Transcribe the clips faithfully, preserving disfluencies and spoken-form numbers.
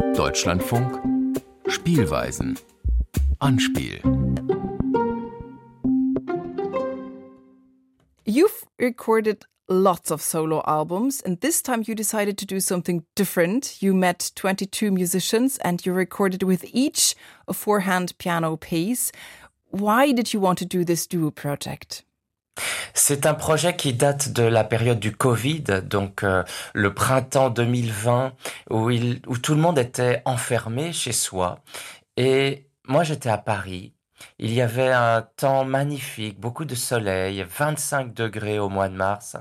Deutschlandfunk Spielweisen Anspiel. You've recorded lots of solo albums, and this time you decided to do something different. You met twenty-two musicians and you recorded with each a four-hand piano piece. Why did you want to do this duo project? C'est un projet qui date de la période du Covid, donc euh, le printemps deux mille vingt, où, il, où tout le monde était enfermé chez soi. Et moi, j'étais à Paris. Il y avait un temps magnifique, beaucoup de soleil, vingt-cinq degrés au mois de mars.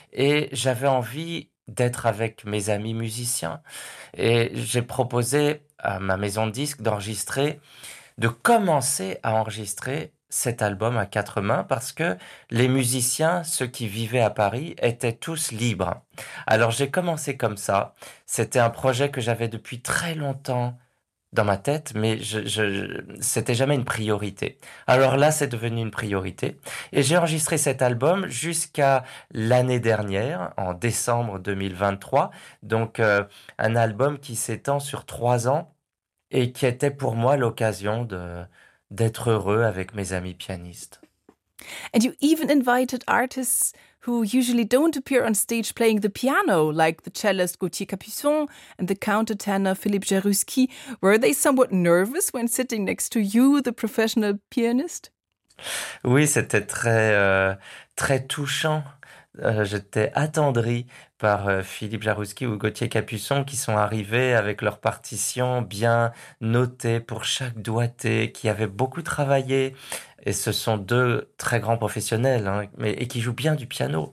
Et j'avais envie d'être avec mes amis musiciens. Et j'ai proposé à ma maison de disques d'enregistrer, de commencer à enregistrer cet album à quatre mains parce que les musiciens, ceux qui vivaient à Paris, étaient tous libres. Alors j'ai commencé comme ça. C'était un projet que j'avais depuis très longtemps dans ma tête, mais je, je, c'était jamais une priorité. Alors là, c'est devenu une priorité. Et j'ai enregistré cet album jusqu'à l'année dernière, en décembre deux mille vingt-trois. Donc euh, un album qui s'étend sur trois ans et qui était pour moi l'occasion de d'être heureux avec mes amis pianistes. And you even invited artists who usually don't appear on stage playing the piano, like the cellist Gauthier Capuçon and the countertenor Philippe Jaruski. Were they somewhat nervous when sitting next to you, the professional pianist? Oui, c'était très, euh, très touchant. Euh, j'étais attendri par euh, Philippe Jaruski ou Gauthier Capuçon qui sont arrivés avec leurs partitions bien notées pour chaque doigté, qui avaient beaucoup travaillé. Et ce sont deux très grands professionnels, hein, mais, et qui jouent bien du piano.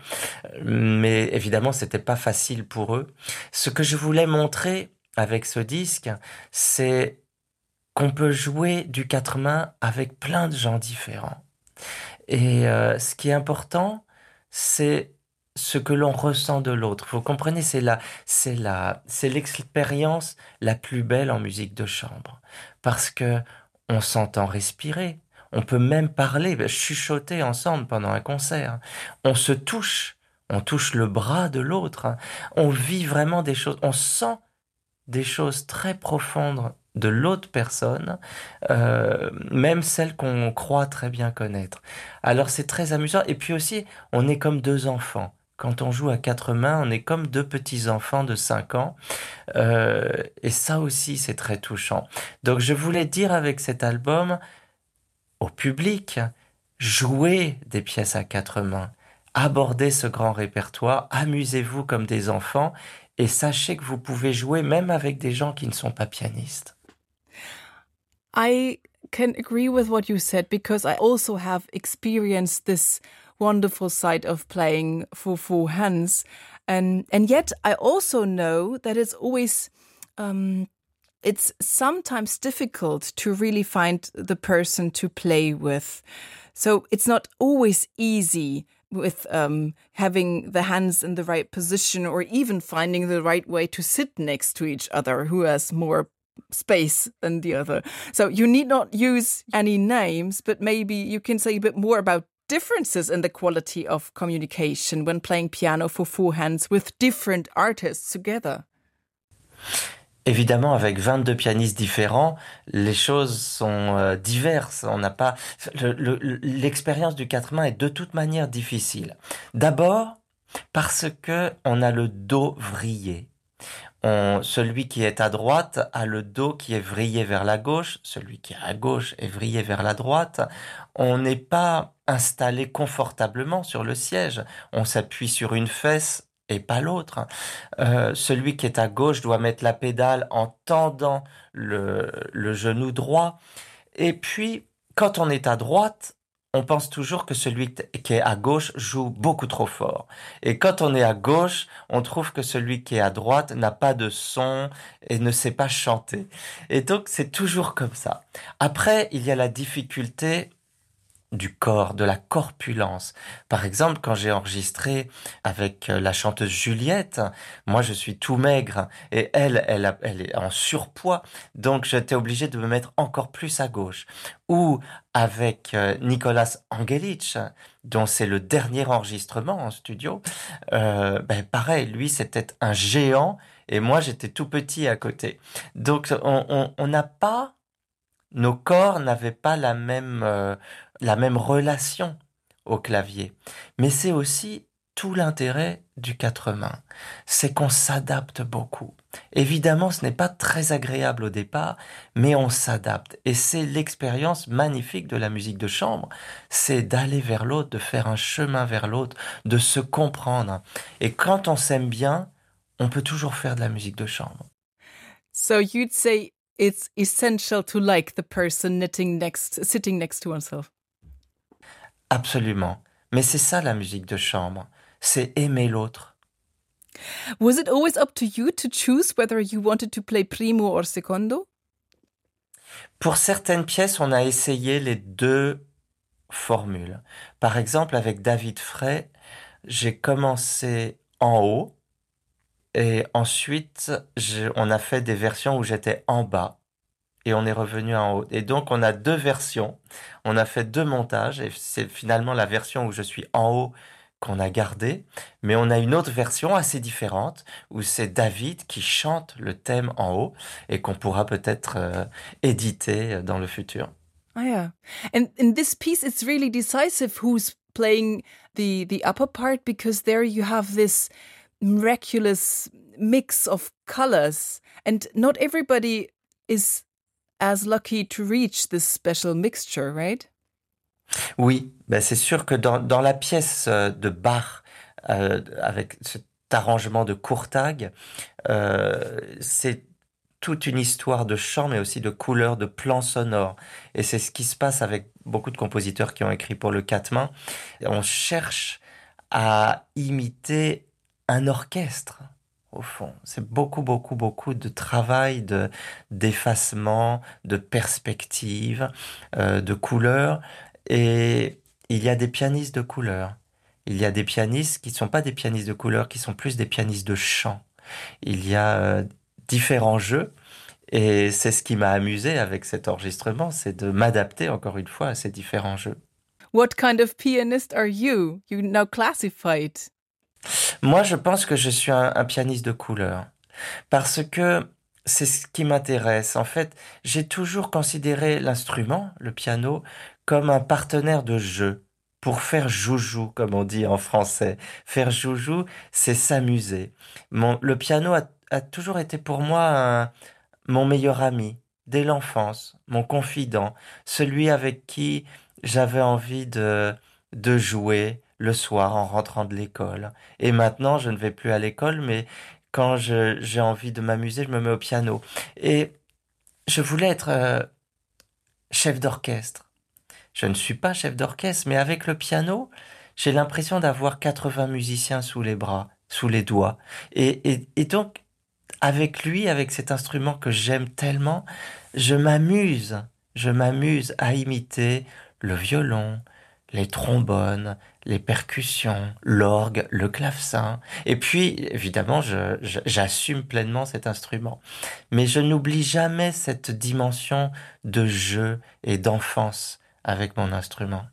Mais évidemment, c'était pas facile pour eux. Ce que je voulais montrer avec ce disque, c'est qu'on peut jouer du quatre mains avec plein de gens différents. Et euh, ce qui est important, c'est ce que l'on ressent de l'autre. Vous comprenez, c'est la, c'est la, c'est l'expérience la plus belle en musique de chambre. Parce que on s'entend respirer. On peut même parler, chuchoter ensemble pendant un concert. On se touche. On touche le bras de l'autre. On vit vraiment des choses. On sent des choses très profondes de l'autre personne, euh, même celles qu'on croit très bien connaître. Alors c'est très amusant. Et puis aussi, on est comme deux enfants. Quand on joue à quatre mains, on est comme deux petits-enfants de cinq ans. Euh, et ça aussi, c'est très touchant. Donc je voulais dire avec cet album au public, jouez des pièces à quatre mains. Abordez ce grand répertoire, amusez-vous comme des enfants et sachez que vous pouvez jouer même avec des gens qui ne sont pas pianistes. I can agree with what you said because I also have experienced this wonderful side of playing for four hands. And, and yet I also know that it's always... Um, It's sometimes difficult to really find the person to play with. So it's not always easy with um, having the hands in the right position or even finding the right way to sit next to each other, who has more space than the other. So you need not use any names, but maybe you can say a bit more about differences in the quality of communication when playing piano for four hands with different artists together. Évidemment, avec vingt-deux pianistes différents, les choses sont euh, diverses. On n'a pas le, le, l'expérience du quatre mains est de toute manière difficile. D'abord, parce que on a le dos vrillé. On, celui qui est à droite a le dos qui est vrillé vers la gauche. Celui qui est à gauche est vrillé vers la droite. On n'est pas installé confortablement sur le siège. On s'appuie sur une fesse et pas l'autre. Euh, celui qui est à gauche doit mettre la pédale en tendant le, le genou droit. Et puis, quand on est à droite, on pense toujours que celui qui est à gauche joue beaucoup trop fort. Et quand on est à gauche, on trouve que celui qui est à droite n'a pas de son et ne sait pas chanter. Et donc, c'est toujours comme ça. Après, il y a la difficulté du corps, de la corpulence. Par exemple, quand j'ai enregistré avec la chanteuse Juliette, moi je suis tout maigre et elle, elle, a, elle est en surpoids, donc j'étais obligé de me mettre encore plus à gauche. Ou avec Nicolas Angelic, dont c'est le dernier enregistrement en studio, euh, ben pareil, lui c'était un géant et moi j'étais tout petit à côté. Donc on on on n'a pas nos corps n'avaient pas la même, euh, la même relation au clavier. Mais c'est aussi tout l'intérêt du quatre mains, c'est qu'on s'adapte beaucoup. Évidemment, ce n'est pas très agréable au départ, mais on s'adapte. Et c'est l'expérience magnifique de la musique de chambre, c'est d'aller vers l'autre, de faire un chemin vers l'autre, de se comprendre. Et quand on s'aime bien, on peut toujours faire de la musique de chambre. So you'd say it's essential to like the person knitting next, sitting next to oneself. Absolument. Mais c'est ça la musique de chambre, c'est aimer l'autre. Was it always up to you to choose whether you wanted to play primo or secondo? Pour certaines pièces, on a essayé les deux formules. Par exemple, avec David Frey, j'ai commencé en haut et ensuite j'ai- on a fait des versions où j'étais en bas et on est revenu en haut. Et donc on a deux versions, on a fait deux montages et c'est finalement la version où je suis en haut qu'on a gardée, mais on a une autre version assez différente où c'est David qui chante le thème en haut et qu'on pourra peut-être euh, éditer dans le futur. Oh, yeah. And in this piece, it's really decisive who's playing the, the upper part, because there you have this miraculous mix of colors. And not everybody is as lucky to reach this special mixture, right? Oui, ben c'est sûr que dans, dans la pièce euh, de Bach, euh, avec cet arrangement de Courtag, euh, c'est toute une histoire de chant, mais aussi de couleurs, de plans sonores. Et c'est ce qui se passe avec beaucoup de compositeurs qui ont écrit pour le quatre mains. On cherche à imiter un orchestre, au fond. C'est beaucoup, beaucoup, beaucoup de travail, de, d'effacement, de perspective, euh, de couleurs. Et il y a des pianistes de couleur. Il y a des pianistes qui ne sont pas des pianistes de couleur, qui sont plus des pianistes de chant. Il y a euh, différents jeux. Et c'est ce qui m'a amusé avec cet enregistrement, c'est de m'adapter encore une fois à ces différents jeux. What kind of pianist are you? You now classified. Moi, je pense que je suis un, un pianiste de couleur. Parce que c'est ce qui m'intéresse. En fait, j'ai toujours considéré l'instrument, le piano, comme un partenaire de jeu, pour faire joujou, comme on dit en français. Faire joujou, c'est s'amuser. Mon, le piano a, a toujours été pour moi un, mon meilleur ami, dès l'enfance, mon confident, celui avec qui j'avais envie de, de jouer le soir en rentrant de l'école. Et maintenant, je ne vais plus à l'école, mais quand je, j'ai envie de m'amuser, je me mets au piano. Et je voulais être euh, chef d'orchestre. Je ne suis pas chef d'orchestre, mais avec le piano, j'ai l'impression d'avoir quatre-vingts musiciens sous les bras, sous les doigts. Et, et, et donc, avec lui, avec cet instrument que j'aime tellement, je m'amuse, je m'amuse à imiter le violon, les trombones, les percussions, l'orgue, le clavecin. Et puis, évidemment, je, je, j'assume pleinement cet instrument. Mais je n'oublie jamais cette dimension de jeu et d'enfance avec mon instrument.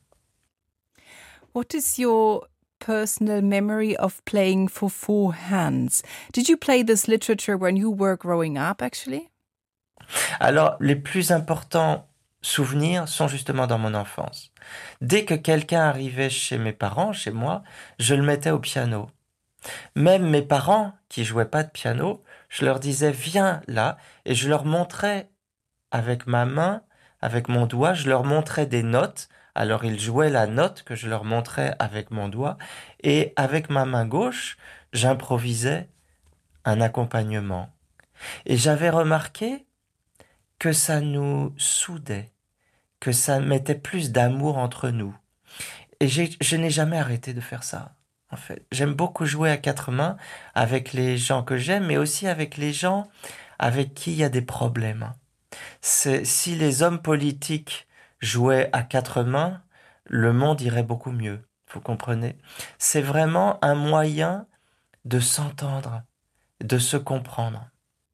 What is your personal memory of playing for four hands? Did you play this literature when you were growing up, actually? Alors, les plus importants souvenirs sont justement dans mon enfance. Dès que quelqu'un arrivait chez mes parents, chez moi, je le mettais au piano. Même mes parents, qui jouaient pas de piano, je leur disais « viens là » et je leur montrais avec ma main, avec mon doigt, je leur montrais des notes. Alors ils jouaient la note que je leur montrais avec mon doigt et avec ma main gauche, j'improvisais un accompagnement. Et j'avais remarqué que ça nous soudait, que ça mettait plus d'amour entre nous. Et j'ai, je n'ai jamais arrêté de faire ça, en fait. J'aime beaucoup jouer à quatre mains avec les gens que j'aime, mais aussi avec les gens avec qui il y a des problèmes. C'est, si les hommes politiques jouaient à quatre mains, le monde irait beaucoup mieux, vous comprenez? C'est vraiment un moyen de s'entendre, de se comprendre.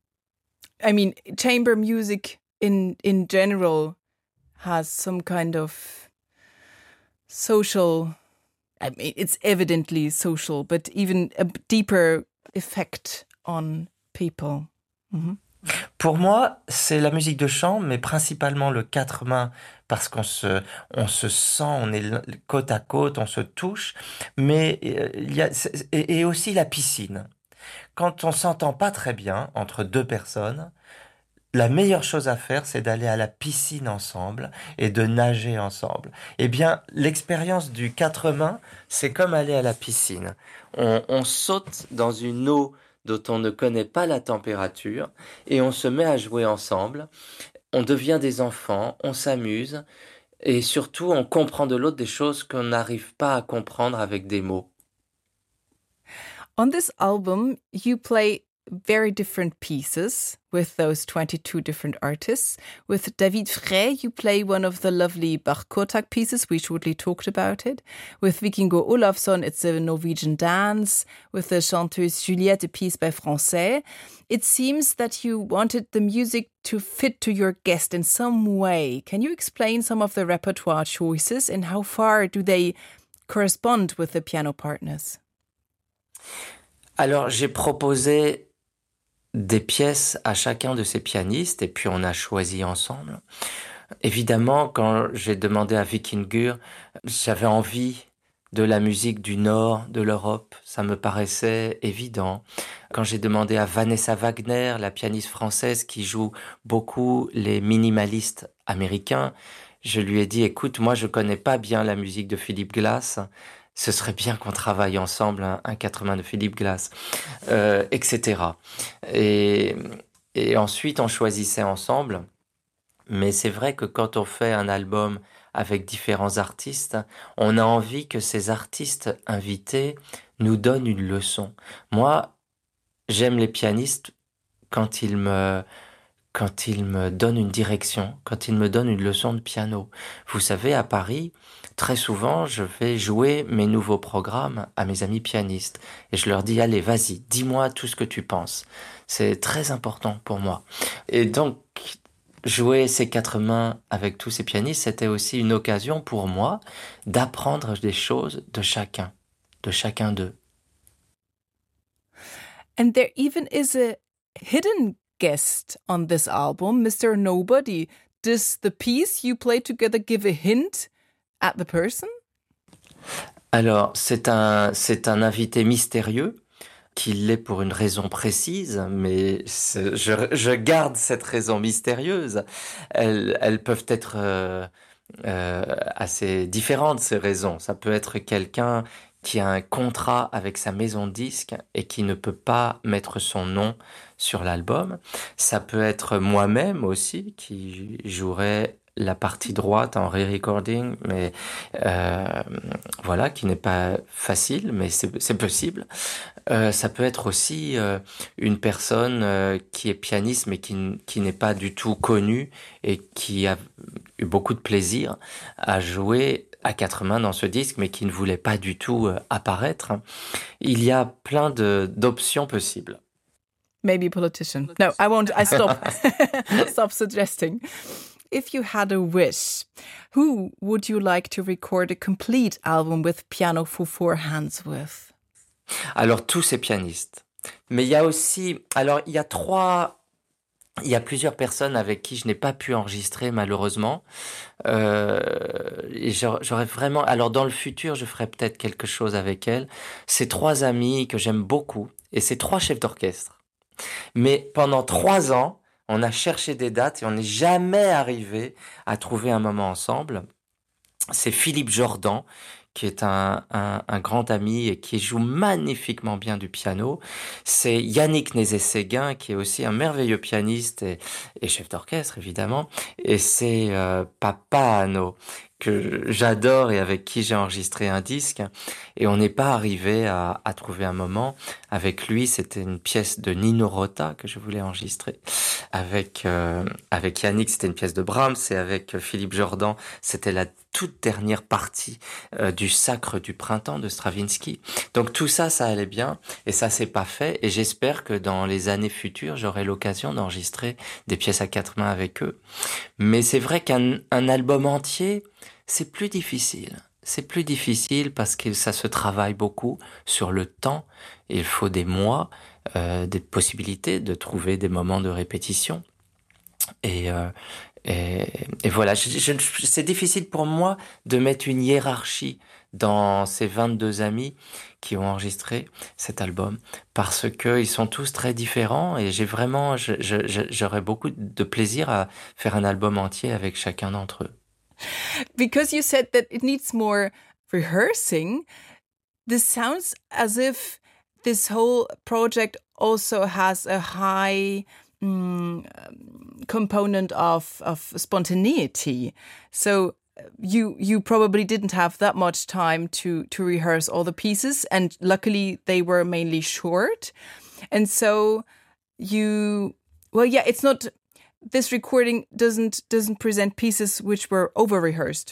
I mean, chamber music in in general has some kind of social, I mean, it's evidently social, but even a deeper effect on people. Mm-hmm. Pour moi, c'est la musique de chambre, mais principalement le quatre mains, parce qu'on se, on se sent, on est côte à côte, on se touche, mais euh, il y a, et, et aussi la piscine. Quand on s'entend pas très bien entre deux personnes, la meilleure chose à faire, c'est d'aller à la piscine ensemble et de nager ensemble. Eh bien, l'expérience du quatre mains, c'est comme aller à la piscine. On, on saute dans une eau dont on ne connaît pas la température et on se met à jouer ensemble. On devient des enfants, on s'amuse et surtout on comprend de l'autre des choses qu'on n'arrive pas à comprendre avec des mots. On this album, you play very different pieces with those twenty-two different artists. With David Frey, you play one of the lovely Bach-Kotak pieces. We shortly talked about it. With Vikingo Olafsson, it's a Norwegian dance. With the chanteuse Juliette, a piece by Francais. It seems that you wanted the music to fit to your guest in some way. Can you explain some of the repertoire choices and how far do they correspond with the piano partners? Alors, j'ai proposé des pièces à chacun de ces pianistes et puis on a choisi ensemble. Évidemment, quand j'ai demandé à Vikingur, j'avais envie de la musique du nord de l'Europe, ça me paraissait évident. Quand j'ai demandé à Vanessa Wagner, la pianiste française qui joue beaucoup les minimalistes américains, je lui ai dit, écoute, moi je connais pas bien la musique de Philip Glass, ce serait bien qu'on travaille ensemble un, un quatre mains de Philip Glass, euh, et cetera. Et, et ensuite, on choisissait ensemble. Mais c'est vrai que quand on fait un album avec différents artistes, on a envie que ces artistes invités nous donnent une leçon. Moi, j'aime les pianistes quand ils me... quand ils me donnent une direction, quand ils me donnent une leçon de piano. Vous savez, à Paris, très souvent, je vais jouer mes nouveaux programmes à mes amis pianistes. Et je leur dis, allez, vas-y, dis-moi tout ce que tu penses. C'est très important pour moi. Et donc, jouer ces quatre mains avec tous ces pianistes, c'était aussi une occasion pour moi d'apprendre des choses de chacun, de chacun d'eux. And there even is a hidden guest on this album, Mister Nobody. Does the piece you play together give a hint at the person? Alors, c'est un, c'est un invité mystérieux qui l'est pour une raison précise, mais je, je garde cette raison mystérieuse. Elles, elles peuvent être euh, euh, assez différentes, ces raisons. Ça peut être quelqu'un qui a un contrat avec sa maison de disques et qui ne peut pas mettre son nom sur l'album. Ça peut être moi-même aussi, qui jouerait la partie droite en re-recording, mais euh, voilà, qui n'est pas facile, mais c'est, c'est possible. Euh, ça peut être aussi euh, une personne euh, qui est pianiste, mais qui, qui n'est pas du tout connue et qui a eu beaucoup de plaisir à jouer à quatre mains dans ce disque, mais qui ne voulait pas du tout euh, apparaître. Il y a plein de, d'options possibles. Maybe politician. No, I won't. I stop. Stop suggesting. If you had a wish, who would you like to record a complete album with piano for four hands with? Alors, tous ces pianistes. Mais il y a aussi... Alors, il y a trois... Il y a plusieurs personnes avec qui je n'ai pas pu enregistrer, malheureusement. Euh, et j'aurais vraiment... Alors, dans le futur, je ferai peut-être quelque chose avec elles. C'est trois amis que j'aime beaucoup. Et c'est trois chefs d'orchestre. Mais pendant trois ans, on a cherché des dates et on n'est jamais arrivé à trouver un moment ensemble. C'est Philippe Jordan, qui est un, un, un grand ami et qui joue magnifiquement bien du piano. C'est Yannick Nézet-Séguin, qui est aussi un merveilleux pianiste et, et chef d'orchestre, évidemment. Et c'est euh, Papaano, que j'adore et avec qui j'ai enregistré un disque. Et on n'est pas arrivé à, à trouver un moment. Avec lui, c'était une pièce de Nino Rota que je voulais enregistrer. Avec, euh, avec Yannick, c'était une pièce de Brahms. Et avec Philippe Jordan, c'était la toute dernière partie euh, du Sacre du printemps de Stravinsky. Donc tout ça, ça allait bien. Et ça, c'est pas fait. Et j'espère que dans les années futures, j'aurai l'occasion d'enregistrer des pièces à quatre mains avec eux. Mais c'est vrai qu'un un album entier, c'est plus difficile. C'est plus difficile parce que ça se travaille beaucoup sur le temps. Il faut des mois. euh, des possibilités de trouver des moments de répétition. Et, euh, et, et voilà, je, je, c'est difficile pour moi de mettre une hiérarchie dans ces vingt-deux amis qui ont enregistré cet album parce que ils sont tous très différents et j'ai vraiment, je, je, je, j'aurais beaucoup de plaisir à faire un album entier avec chacun d'entre eux. Because you said that it needs more rehearsing, this sounds as if this whole project also has a high mm, component of, of spontaneity. So you you probably didn't have that much time to to rehearse all the pieces, and luckily they were mainly short. And so you, well, yeah, it's not, this recording doesn't doesn't present pieces which were over-rehearsed.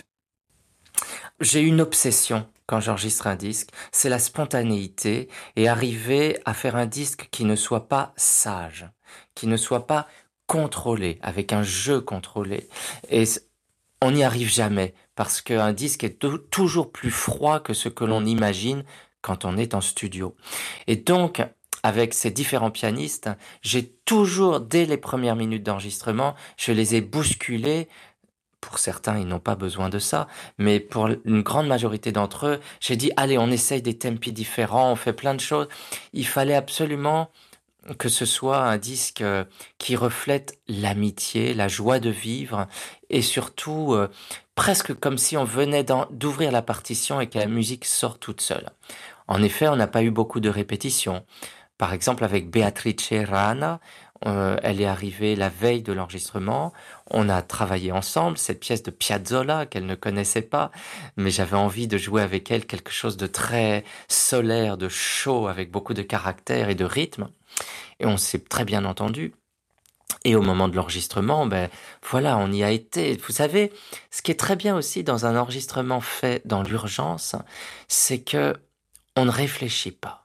J'ai une obsession quand j'enregistre un disque, c'est la spontanéité et arriver à faire un disque qui ne soit pas sage, qui ne soit pas contrôlé, avec un jeu contrôlé. Et on n'y arrive jamais parce qu'un disque est t- toujours plus froid que ce que l'on imagine quand on est en studio. Et donc, avec ces différents pianistes, j'ai toujours, dès les premières minutes d'enregistrement, je les ai bousculés. Pour certains, ils n'ont pas besoin de ça, mais pour une grande majorité d'entre eux, j'ai dit, allez, on essaye des tempi différents, on fait plein de choses. Il fallait absolument que ce soit un disque qui reflète l'amitié, la joie de vivre, et surtout euh, presque comme si on venait d'ouvrir la partition et que la musique sort toute seule. En effet, on n'a pas eu beaucoup de répétitions. Par exemple, avec Beatrice Rana, euh, elle est arrivée la veille de l'enregistrement. On a travaillé ensemble cette pièce de Piazzolla qu'elle ne connaissait pas, mais j'avais envie de jouer avec elle quelque chose de très solaire, de chaud, avec beaucoup de caractère et de rythme. Et on s'est très bien entendu. Et au moment de l'enregistrement, ben voilà, on y a été. Vous savez, ce qui est très bien aussi dans un enregistrement fait dans l'urgence, c'est que on ne réfléchit pas.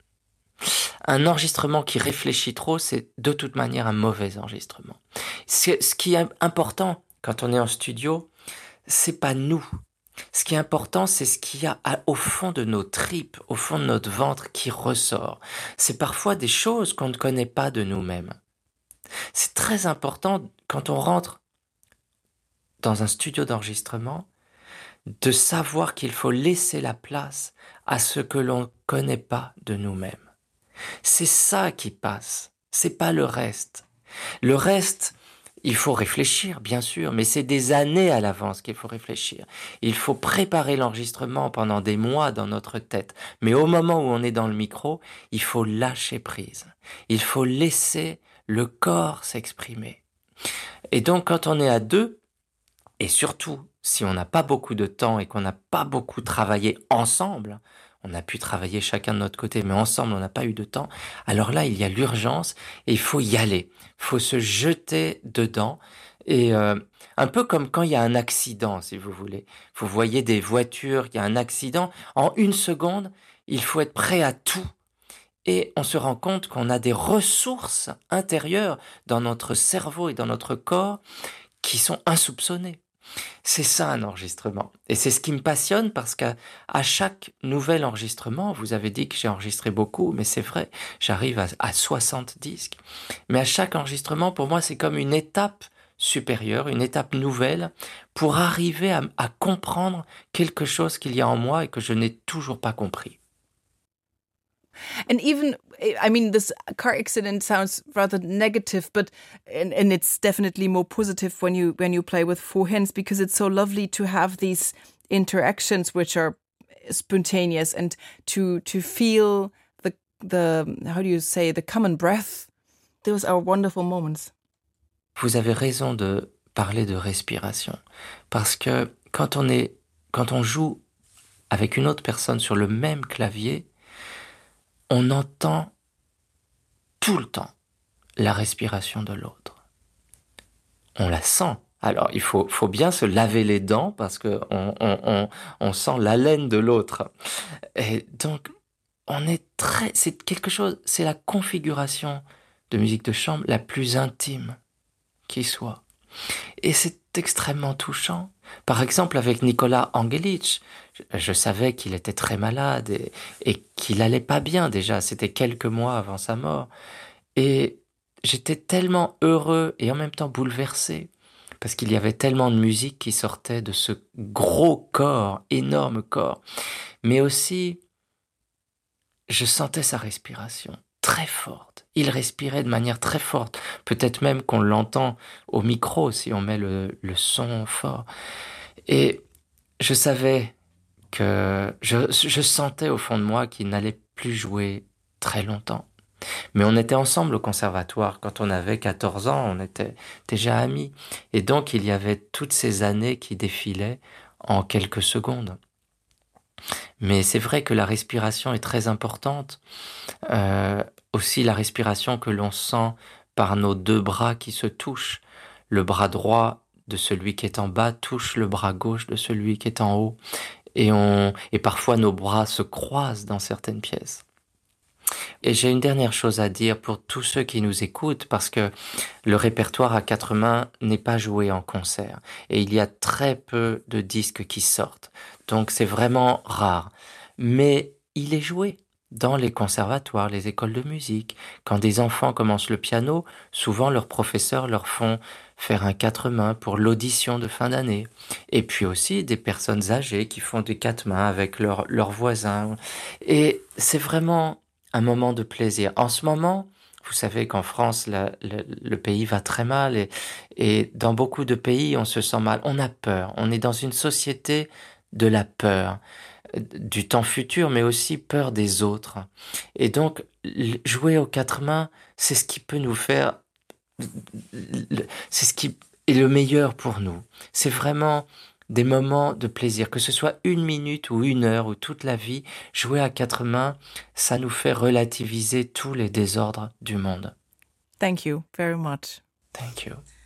Un enregistrement qui réfléchit trop, c'est de toute manière un mauvais enregistrement. Ce qui est important quand on est en studio, c'est pas nous. Ce qui est important, c'est ce qu'il y a au fond de nos tripes, au fond de notre ventre qui ressort. C'est parfois des choses qu'on ne connaît pas de nous-mêmes. C'est très important quand on rentre dans un studio d'enregistrement de savoir qu'il faut laisser la place à ce que l'on ne connaît pas de nous-mêmes. C'est ça qui passe, c'est pas le reste. Le reste, il faut réfléchir, bien sûr, mais c'est des années à l'avance qu'il faut réfléchir. Il faut préparer l'enregistrement pendant des mois dans notre tête. Mais au moment où on est dans le micro, il faut lâcher prise. Il faut laisser le corps s'exprimer. Et donc, quand on est à deux, et surtout si on n'a pas beaucoup de temps et qu'on n'a pas beaucoup travaillé ensemble, on a pu travailler chacun de notre côté, mais ensemble, on n'a pas eu de temps. Alors là, il y a l'urgence et il faut y aller. Il faut se jeter dedans. Et euh, un peu comme quand il y a un accident, si vous voulez. Vous voyez des voitures, il y a un accident. En une seconde, il faut être prêt à tout. Et on se rend compte qu'on a des ressources intérieures dans notre cerveau et dans notre corps qui sont insoupçonnées. C'est ça un enregistrement. Et c'est ce qui me passionne parce qu'à à chaque nouvel enregistrement, vous avez dit que j'ai enregistré beaucoup, mais c'est vrai, j'arrive à, à soixante disques. Mais à chaque enregistrement, pour moi, c'est comme une étape supérieure, une étape nouvelle pour arriver à, à comprendre quelque chose qu'il y a en moi et que je n'ai toujours pas compris. And even, I mean, this car accident sounds rather negative, but and, and it's definitely more positive when you when you play with four hands because it's so lovely to have these interactions which are spontaneous and to to feel the the how do you say the common breath. Those are wonderful moments. Vous avez raison de parler de respiration parce que quand on est quand on joue avec une autre personne sur le même clavier, on entend tout le temps la respiration de l'autre. On la sent. Alors, il faut, faut bien se laver les dents parce que on, on, on, on sent l'haleine de l'autre. Et donc, on est très, c'est quelque chose, c'est la configuration de musique de chambre la plus intime qui soit. Et c'est extrêmement touchant. Par exemple, avec Nicolas Angelic, Je, je savais qu'il était très malade et, et qu'il allait pas bien déjà. C'était quelques mois avant sa mort. Et j'étais tellement heureux et en même temps bouleversé parce qu'il y avait tellement de musique qui sortait de ce gros corps, énorme corps. Mais aussi, je sentais sa respiration très forte. Il respirait de manière très forte. Peut-être même qu'on l'entend au micro si on met le, le son fort. Et je savais que je, je sentais au fond de moi qu'il n'allait plus jouer très longtemps. Mais on était ensemble au conservatoire. Quand on avait quatorze ans, on était déjà amis. Et donc, il y avait toutes ces années qui défilaient en quelques secondes. Mais c'est vrai que la respiration est très importante. Euh, aussi la respiration que l'on sent par nos deux bras qui se touchent. Le bras droit de celui qui est en bas touche le bras gauche de celui qui est en haut. Et, on, et parfois nos bras se croisent dans certaines pièces. Et j'ai une dernière chose à dire pour tous ceux qui nous écoutent, parce que le répertoire à quatre mains n'est pas joué en concert. Et il y a très peu de disques qui sortent. Donc c'est vraiment rare. Mais il est joué dans les conservatoires, les écoles de musique. Quand des enfants commencent le piano, souvent leurs professeurs leur font faire un quatre mains pour l'audition de fin d'année. Et puis aussi des personnes âgées qui font des quatre mains avec leurs leurs voisins. Et c'est vraiment un moment de plaisir. En ce moment, vous savez qu'en France, la, le, le pays va très mal et, et dans beaucoup de pays, on se sent mal. On a peur. On est dans une société de la peur, du temps futur, mais aussi peur des autres. Et donc, jouer aux quatre mains, c'est ce qui peut nous faire... C'est ce qui est le meilleur pour nous. C'est vraiment des moments de plaisir, que ce soit une minute ou une heure ou toute la vie, jouer à quatre mains, ça nous fait relativiser tous les désordres du monde. Thank you very much. Thank you.